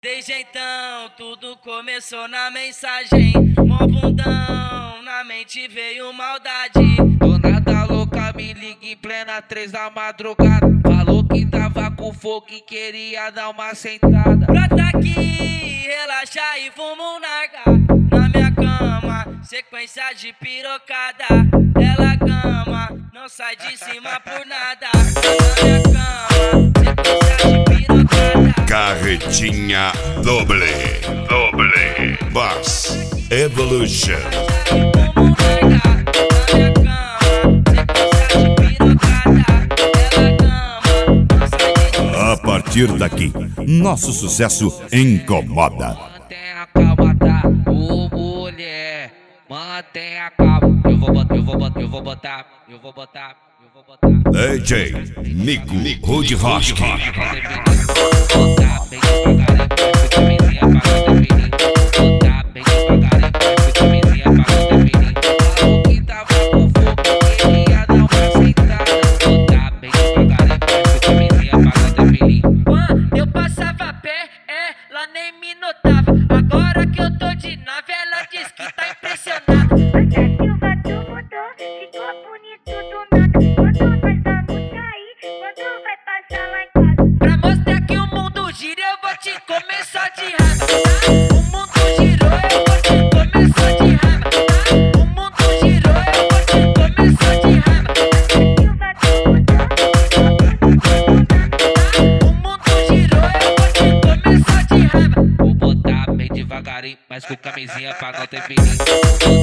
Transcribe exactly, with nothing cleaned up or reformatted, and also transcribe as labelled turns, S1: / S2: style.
S1: Desde então, tudo começou na mensagem. Mó bundão, na mente veio maldade.
S2: Do nada louca me liga em plena três da madrugada. Falou que tava com fogo e queria dar uma sentada.
S1: Brota aqui, relaxa e vamos narga. Na minha cama, sequência de pirocada. Ela cama, não sai de cima por nada. Na minha cama, sequência de pirocada.
S3: Carretinha doble, doble, Bass Evolution. A partir daqui, nosso sucesso incomoda.
S2: Mantenha a calma, tá? Ô mulher, mantenha a calma. Eu vou botar, eu vou botar, eu vou botar, eu vou botar, eu vou botar.
S3: D J Nico Hood Rock.
S1: Eu passava a pé, ela nem me notava. Agora que eu tô de nave, ela diz que tá impressionada.
S4: Hoje a Silva tu mudou, ficou bonito do nada. Quando nós vamos sair, quando vai passar lá em casa.
S1: Pra mostrar que o mundo gira, eu vou te comer só de raiva, tá? O mundo girou, eu vou te comer só de raiva, tá? O mundo girou, eu vou te comer só de raiva.
S4: Silva tu mudou, ficou bonito do nada.
S1: O mundo girou, eu vou te comer só de raiva.
S2: Vou botar bem devagarinho, mas com camisinha pra não ter perigo.